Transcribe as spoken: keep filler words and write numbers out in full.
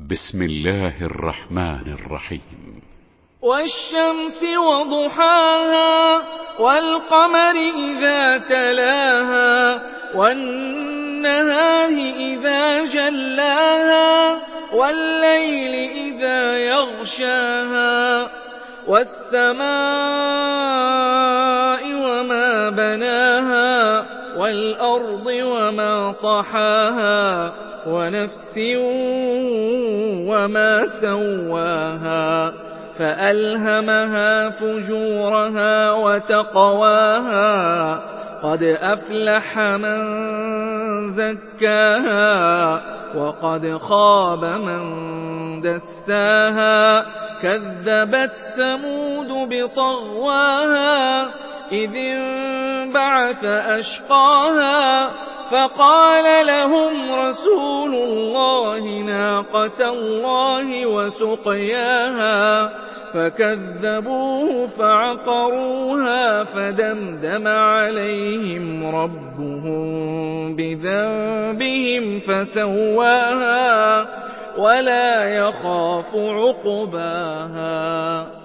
بسم الله الرحمن الرحيم. والشمس وضحاها والقمر إذا تلاها والنهار إذا جلاها والليل إذا يغشاها والسماء وما بناها والأرض وما طحاها ونفس وما سواها فألهمها فجورها وتقواها قد أفلح من زكاها وقد خاب من دساها كذبت ثمود بطغواها إذ انبعث أشقاها فقال لهم رسول الله ناقة الله وسقياها فكذبوه فعقروها فدمدم عليهم ربهم بذنبهم فسواها ولا يخاف عقباها.